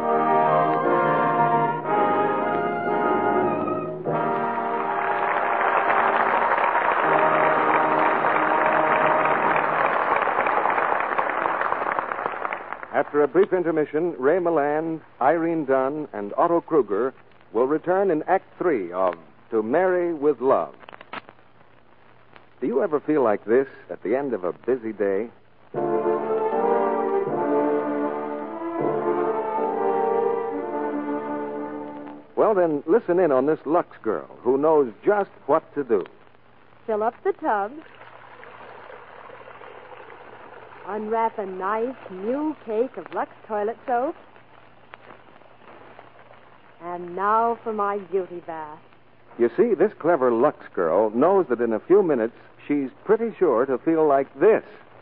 After a brief intermission, Ray Milland, Irene Dunn, and Otto Kruger will return in Act 3 of To Marry with Love. Do you ever feel like this at the end of a busy day? Well, then, listen in on this Lux girl who knows just what to do. Fill up the tub. Unwrap a nice new cake of Lux toilet soap. And now for my beauty bath. You see, this clever Lux girl knows that in a few minutes she's pretty sure to feel like this.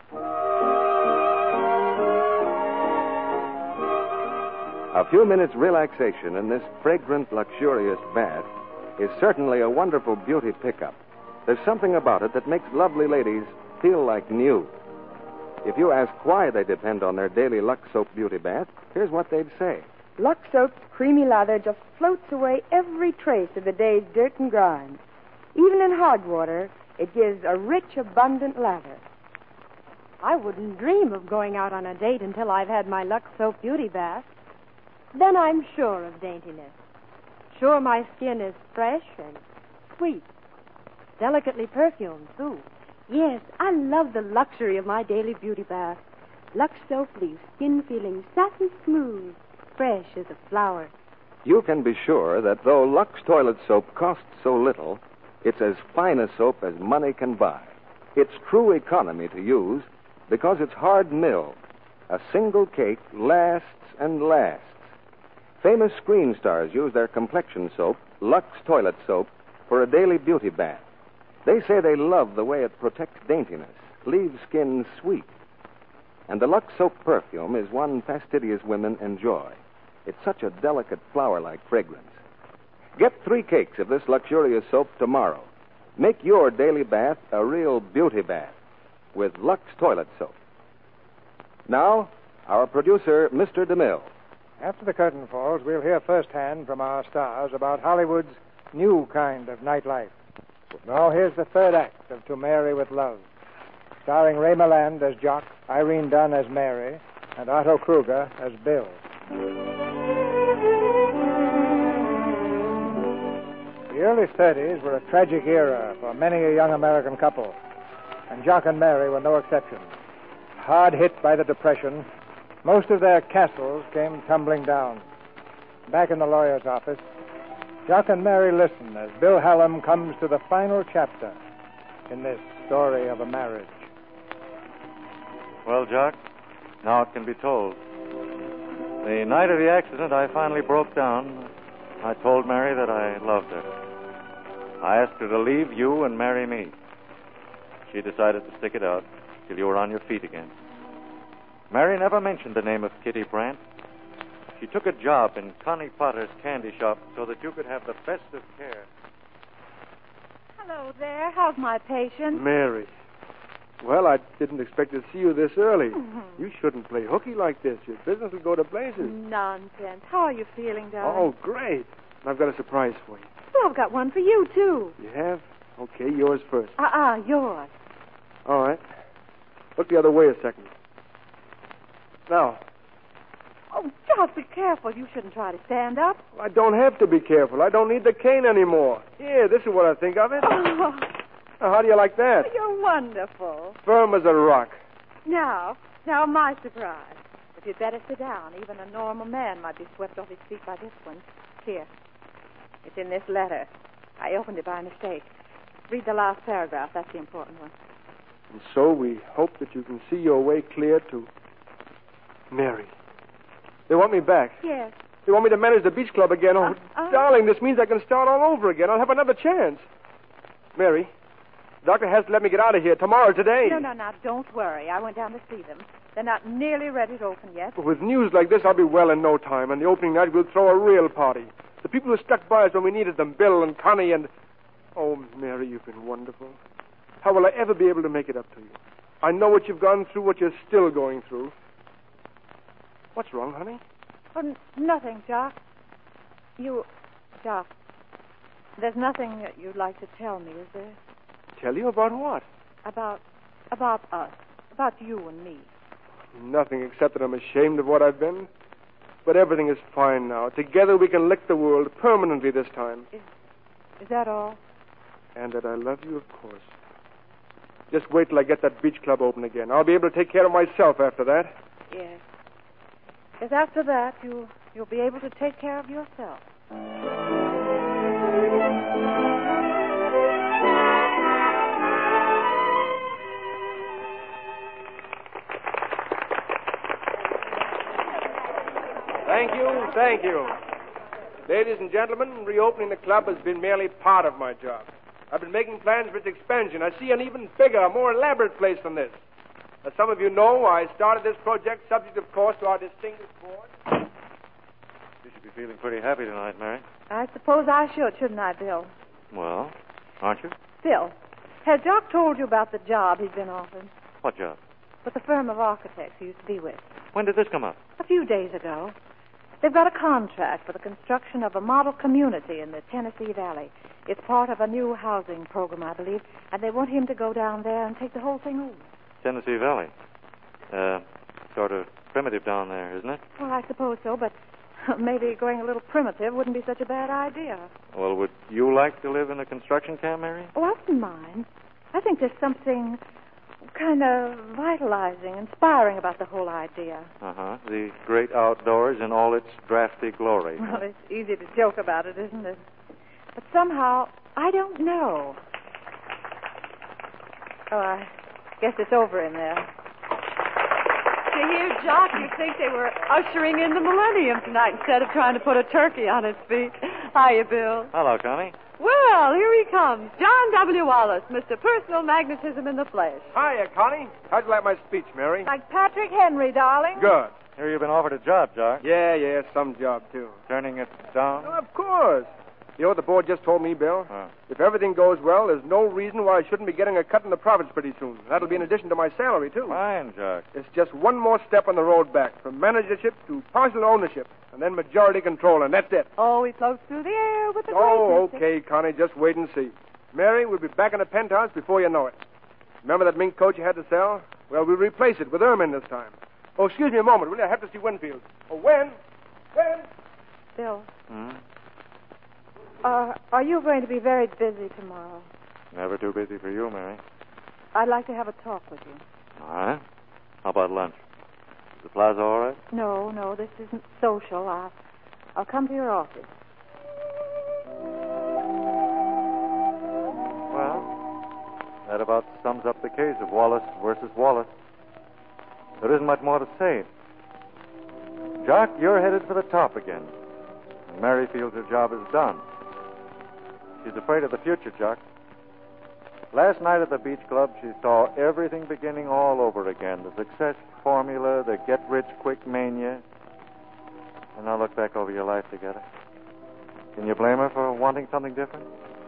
A few minutes relaxation in this fragrant, luxurious bath is certainly a wonderful beauty pickup. There's something about it that makes lovely ladies feel like new. If you ask why they depend on their daily Lux Soap beauty bath, here's what they'd say. Lux Soap's creamy lather just floats away every trace of the day's dirt and grime. Even in hard water, it gives a rich, abundant lather. I wouldn't dream of going out on a date until I've had my Lux Soap beauty bath. Then I'm sure of daintiness. Sure my skin is fresh and sweet. Delicately perfumed, too. Yes, I love the luxury of my daily beauty bath. Lux Soap leaves skin feeling satin smooth, fresh as a flower. You can be sure that though Lux toilet soap costs so little, it's as fine a soap as money can buy. It's true economy to use because it's hard milled. A single cake lasts and lasts. Famous screen stars use their complexion soap, Lux Toilet Soap, for a daily beauty bath. They say they love the way it protects daintiness, leaves skin sweet. And the Lux Soap perfume is one fastidious women enjoy. It's such a delicate flower-like fragrance. Get 3 cakes of this luxurious soap tomorrow. Make your daily bath a real beauty bath with Lux Toilet Soap. Now, our producer, Mr. DeMille. After the curtain falls, we'll hear firsthand from our stars about Hollywood's new kind of nightlife. Now, here's the third act of To Marry with Love, starring Ray Milland as Jock, Irene Dunn as Mary, and Otto Kruger as Bill. The early 30s were a tragic era for many a young American couple, and Jock and Mary were no exception. Hard hit by the Depression, most of their castles came tumbling down. Back in the lawyer's office, Jock and Mary listen as Bill Hallam comes to the final chapter in this story of a marriage. Well, Jock, now it can be told. The night of the accident, I finally broke down. I told Mary that I loved her. I asked her to leave you and marry me. She decided to stick it out till you were on your feet again. Mary never mentioned the name of Kitty Brandt. She took a job in Connie Potter's candy shop so that you could have the best of care. Hello there. How's my patient? Mary. Well, I didn't expect to see you this early. You shouldn't play hooky like this. Your business will go to blazes. Nonsense. How are you feeling, darling? Oh, great. I've got a surprise for you. Well, I've got one for you, too. You have? Okay, yours first. Yours. All right. Look the other way a second. Now. Oh, Jock, be careful. You shouldn't try to stand up. I don't have to be careful. I don't need the cane anymore. Here, this is what I think of it. Oh, Now, how do you like that? you're wonderful. Firm as a rock. Now, my surprise. But you'd better sit down. Even a normal man might be swept off his feet by this one. Here. It's in this letter. I opened it by mistake. Read the last paragraph. That's the important one. And so we hope that you can see your way clear to Mary. They want me back. Yes. They want me to manage the beach club again. Oh, darling, this means I can start all over again. I'll have another chance. Mary, the doctor has to let me get out of here tomorrow, today. No, don't worry. I went down to see them. They're not nearly ready to open yet. But with news like this, I'll be well in no time. And the opening night, we'll throw a real party. The people who stuck by us when we needed them, Bill and Connie and... Oh, Mary, you've been wonderful. How will I ever be able to make it up to you? I know what you've gone through, what you're still going through. What's wrong, honey? Oh, nothing, Jock. Jock, there's nothing that you'd like to tell me, is there? Tell you about what? About us. About you and me. Nothing except that I'm ashamed of what I've been. But everything is fine now. Together we can lick the world permanently this time. Is that all? And that I love you, of course. Just wait till I get that beach club open again. I'll be able to take care of myself after that. Yes. Because after that, you'll be able to take care of yourself. Thank you. Ladies and gentlemen, reopening the club has been merely part of my job. I've been making plans for its expansion. I see an even bigger, more elaborate place than this. As some of you know, I started this project subject, of course, to our distinguished board. You should be feeling pretty happy tonight, Mary. I suppose I should, shouldn't I, Bill? Well, aren't you? Bill, has Jock told you about the job he's been offered? What job? With the firm of architects he used to be with. When did this come up? A few days ago. They've got a contract for the construction of a model community in the Tennessee Valley. It's part of a new housing program, I believe, and they want him to go down there and take the whole thing over. Tennessee Valley. Sort of primitive down there, isn't it? Well, I suppose so, but maybe going a little primitive wouldn't be such a bad idea. Well, would you like to live in a construction camp, Mary? Oh, I wouldn't mind. I think there's something kind of vitalizing, inspiring about the whole idea. Uh-huh. The great outdoors in all its drafty glory. Well, it's easy to joke about it, isn't it? But somehow, I don't know. Oh, I guess it's over in there. To hear Jock, you'd think they were ushering in the millennium tonight instead of trying to put a turkey on its feet. Hiya, Bill. Hello, Connie. Well, here he comes. John W. Wallace, Mr. Personal Magnetism in the Flesh. Hiya, Connie. How'd you like my speech, Mary? Like Patrick Henry, darling. Good. Here you've been offered a job, Jock. Yeah, some job, too. Turning it down? Of course. You know what the board just told me, Bill? Huh. If everything goes well, there's no reason why I shouldn't be getting a cut in the profits pretty soon. That'll be in addition to my salary, too. Fine, Jock. It's just one more step on the road back, from managership to partial ownership, and then majority control, and that's it. Oh, he floats through the air with the Oh, greatness. okay, Connie, just wait and see. Mary, we'll be back in the penthouse before you know it. Remember that mink coat you had to sell? Well, we'll replace it with ermine this time. Oh, excuse me a moment, will you? I have to see Winfield. Oh, when? Bill, Hmm? are you going to be very busy tomorrow? Never too busy for you, Mary. I'd like to have a talk with you. All right. How about lunch? Is the plaza all right? No, this isn't social. I'll come to your office. Well, that about sums up the case of Wallace versus Wallace. There isn't much more to say. Jock, you're headed for the top again. And Mary feels her job is done. She's afraid of the future, Jock. Last night at the beach club, she saw everything beginning all over again. The success formula, the get-rich-quick mania. And now look back over your life together. Can you blame her for wanting something different?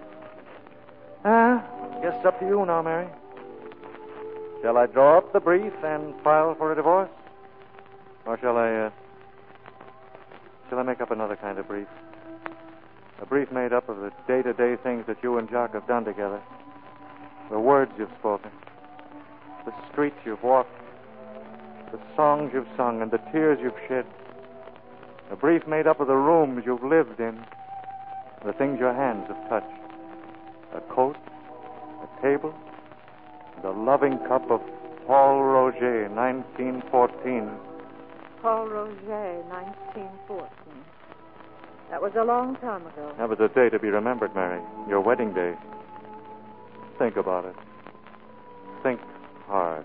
Guess it's up to you now, Mary. Shall I draw up the brief and file for a divorce? Or shall I make up another kind of brief? A brief made up of the day-to-day things that you and Jock have done together. The words you've spoken. The streets you've walked. The songs you've sung and the tears you've shed. A brief made up of the rooms you've lived in. The things your hands have touched. A coat, a table, and a loving cup of Paul Roger, 1914. Paul Roger, 1914. That was a long time ago. That was a day to be remembered, Mary. Your wedding day. Think about it. Think hard.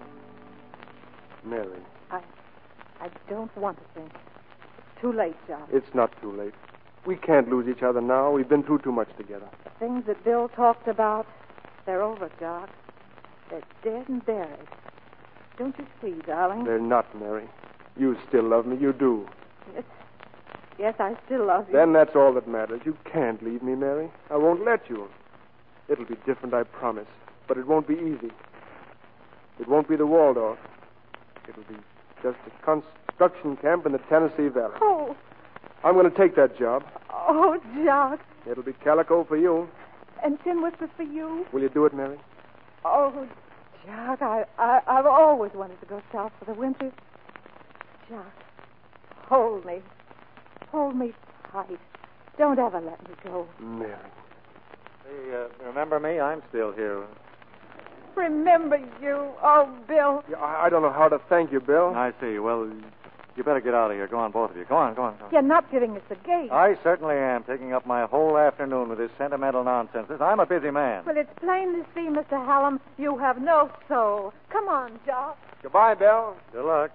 Mary. I don't want to think. It's too late, John. It's not too late. We can't lose each other now. We've been through too much together. The things that Bill talked about, they're over, Jock. They're dead and buried. Don't you see, darling? They're not, Mary. You still love me. You do. Yes, I still love you. Then that's all that matters. You can't leave me, Mary. I won't let you. It'll be different, I promise. But it won't be easy. It won't be the Waldorf. It'll be just a construction camp in the Tennessee Valley. Oh. I'm going to take that job. Oh, Jock. It'll be calico for you. And tin whiskers for you. Will you do it, Mary? Oh, Jock, I've always wanted to go south for the winter. Jock, hold me. Hold me tight. Don't ever let me go. Mary. Hey, remember me? I'm still here. Remember you. Oh, Bill. Yeah, I don't know how to thank you, Bill. I see. Well, you better get out of here. Go on, both of you. Go on. You're not giving us the gate. I certainly am, taking up my whole afternoon with this sentimental nonsense. I'm a busy man. Well, it's plain to see, Mr. Hallam, you have no soul. Come on, Jock. Goodbye, Bill. Good luck.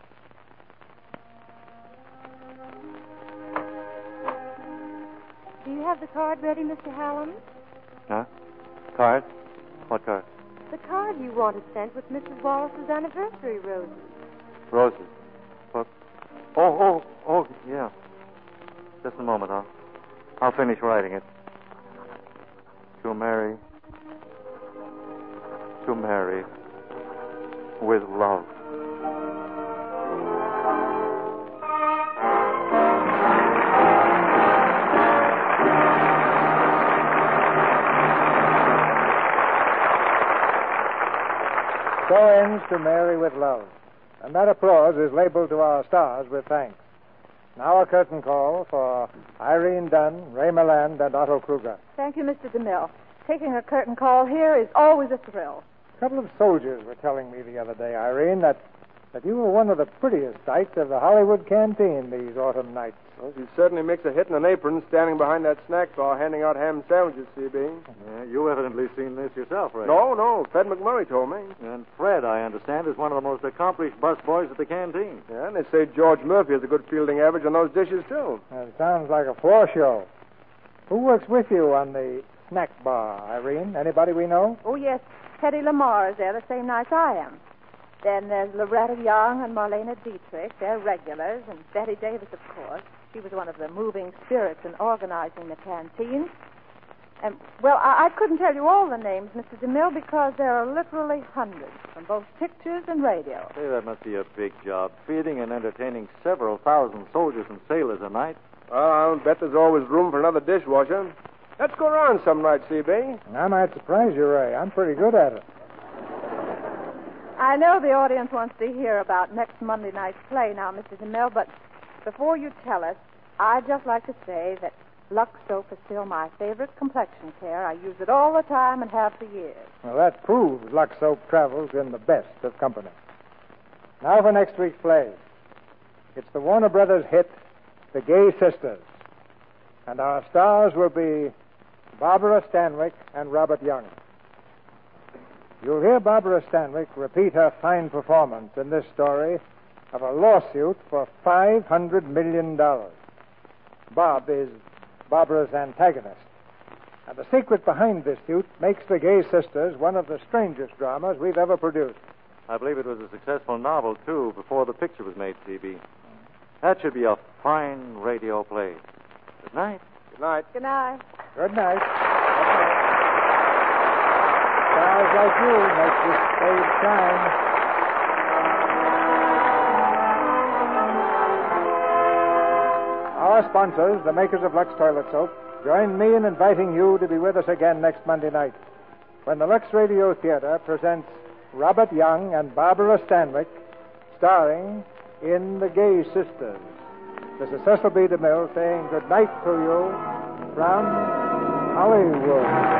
Do you have the card ready, Mr. Hallam? Huh? Card? What card? The card you wanted sent with Mrs. Wallace's anniversary roses. Roses. What? Oh, yeah. Just a moment, I'll finish writing it. To Mary, with love. So ends To Mary with Love. And that applause is labeled to our stars with thanks. Now a curtain call for Irene Dunn, Ray Milland, and Otto Kruger. Thank you, Mr. DeMille. Taking a curtain call here is always a thrill. A couple of soldiers were telling me the other day, Irene, that that you were one of the prettiest sights of the Hollywood canteen these autumn nights. Well, she certainly makes a hit in an apron standing behind that snack bar handing out ham sandwiches, C.B. Yeah, you evidently seen this yourself, Ray. No. Fred McMurray told me. And Fred, I understand, is one of the most accomplished busboys at the canteen. Yeah, and they say George Murphy has a good fielding average on those dishes, too. It sounds like a floor show. Who works with you on the snack bar, Irene? Anybody we know? Oh, yes. Teddy Lamar is there the same night I am. Then there's Loretta Young and Marlena Dietrich. They're regulars. And Betty Davis, of course. She was one of the moving spirits in organizing the canteen. And, well, I couldn't tell you all the names, Mr. DeMille, because there are literally hundreds from both pictures and radio. Say, that must be a big job, feeding and entertaining several thousand soldiers and sailors a night. I'll bet there's always room for another dishwasher. Let's go around some night, C.B. I might surprise you, Ray. I'm pretty good at it. I know the audience wants to hear about next Monday night's play now, Mr. DeMille, but before you tell us, I'd just like to say that Lux Soap is still my favorite complexion care. I use it all the time and have for years. Well, that proves Lux Soap travels in the best of company. Now for next week's play. It's the Warner Brothers hit, The Gay Sisters. And our stars will be Barbara Stanwyck and Robert Young. You'll hear Barbara Stanwyck repeat her fine performance in this story of a lawsuit for $500 million. Bob is Barbara's antagonist. And the secret behind this suit makes The Gay Sisters one of the strangest dramas we've ever produced. I believe it was a successful novel, too, before the picture was made, C.B. That should be a fine radio play. Good night. Good night. Good night. Good night. Stars like you make this stage shine. Our sponsors, the makers of Lux Toilet Soap, join me in inviting you to be with us again next Monday night when the Lux Radio Theater presents Robert Young and Barbara Stanwyck starring in The Gay Sisters. This is Cecil B. DeMille saying good night to you from Hollywood.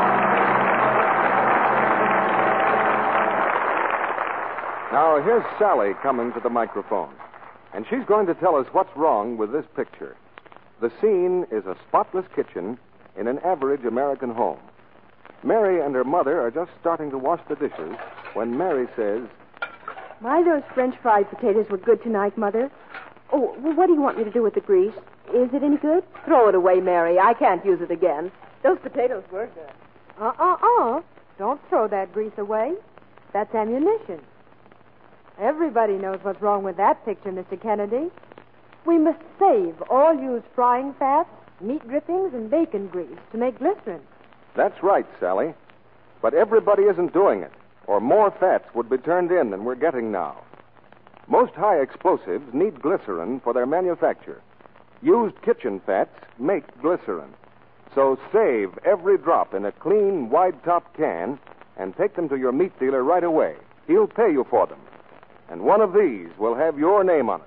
Now, here's Sally coming to the microphone. And she's going to tell us what's wrong with this picture. The scene is a spotless kitchen in an average American home. Mary and her mother are just starting to wash the dishes when Mary says, My, those French fried potatoes were good tonight, Mother. Oh, well, what do you want me to do with the grease? Is it any good? Throw it away, Mary. I can't use it again. Those potatoes were good. Don't throw that grease away. That's ammunition. Everybody knows what's wrong with that picture, Mr. Kennedy. We must save all used frying fats, meat drippings, and bacon grease to make glycerin. That's right, Sally. But everybody isn't doing it, or more fats would be turned in than we're getting now. Most high explosives need glycerin for their manufacture. Used kitchen fats make glycerin. So save every drop in a clean, wide-topped can and take them to your meat dealer right away. He'll pay you for them. And one of these will have your name on it.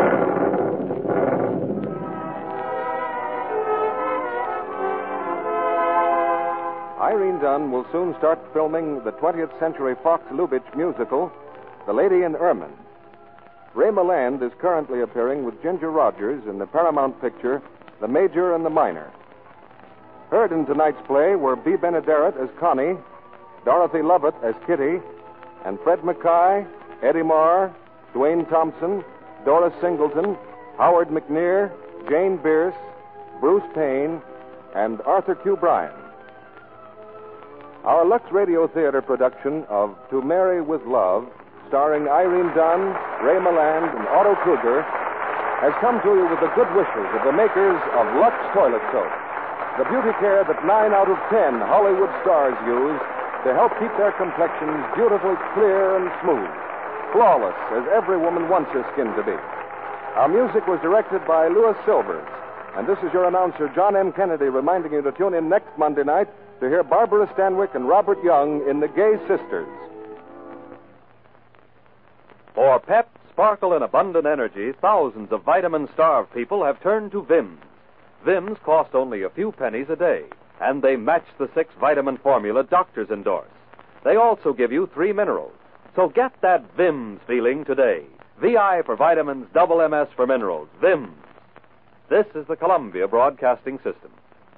Irene Dunn will soon start filming the 20th Century Fox Lubitsch musical, The Lady in Ermine. Ray Milland is currently appearing with Ginger Rogers in the Paramount picture, The Major and the Minor. Heard in tonight's play were Bea Benaderet as Connie, Dorothy Lovett as Kitty, and Fred Mackay, Eddie Marr, Dwayne Thompson, Doris Singleton, Howard McNear, Jane Bierce, Bruce Payne, and Arthur Q. Bryan. Our Lux Radio Theater production of To Marry with Love, starring Irene Dunn, Ray Milland, and Otto Kruger, has come to you with the good wishes of the makers of Lux Toilet Soap, the beauty care that 9 out of 10 Hollywood stars use to help keep their complexions beautifully clear and smooth, flawless as every woman wants her skin to be. Our music was directed by Louis Silvers, and this is your announcer, John M. Kennedy, reminding you to tune in next Monday night to hear Barbara Stanwyck and Robert Young in The Gay Sisters. For pep, sparkle, and abundant energy, thousands of vitamin-starved people have turned to Vims. Vims cost only a few pennies a day, and they match the 6 vitamin formula doctors endorse. They also give you 3 minerals, So get that Vims feeling today. VI for vitamins, double MS for minerals. Vims. This is the Columbia Broadcasting System.